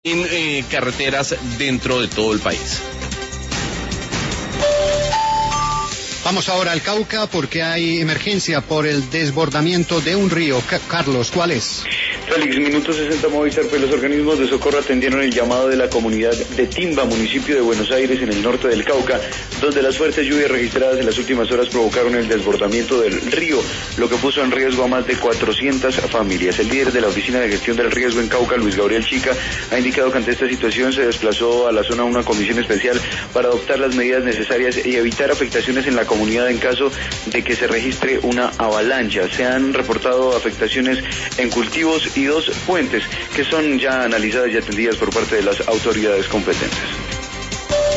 en carreteras dentro de todo el país. Vamos ahora al Cauca porque hay emergencia por el desbordamiento de un río. Carlos, ¿cuál es? Félix, minuto 60 Movistar, pues los organismos de socorro atendieron el llamado de la comunidad de Timba, municipio de Buenos Aires, en el norte del Cauca, donde las fuertes lluvias registradas en las últimas horas provocaron el desbordamiento del río, lo que puso en riesgo a más de 400 familias. El líder de la Oficina de Gestión del Riesgo en Cauca, Luis Gabriel Chica, ha indicado que ante esta situación se desplazó a la zona una comisión especial para adoptar las medidas necesarias y evitar afectaciones en la comunidad en caso de que se registre una avalancha. Se han reportado afectaciones en cultivos y 2 fuentes que son ya analizadas y atendidas por parte de las autoridades competentes.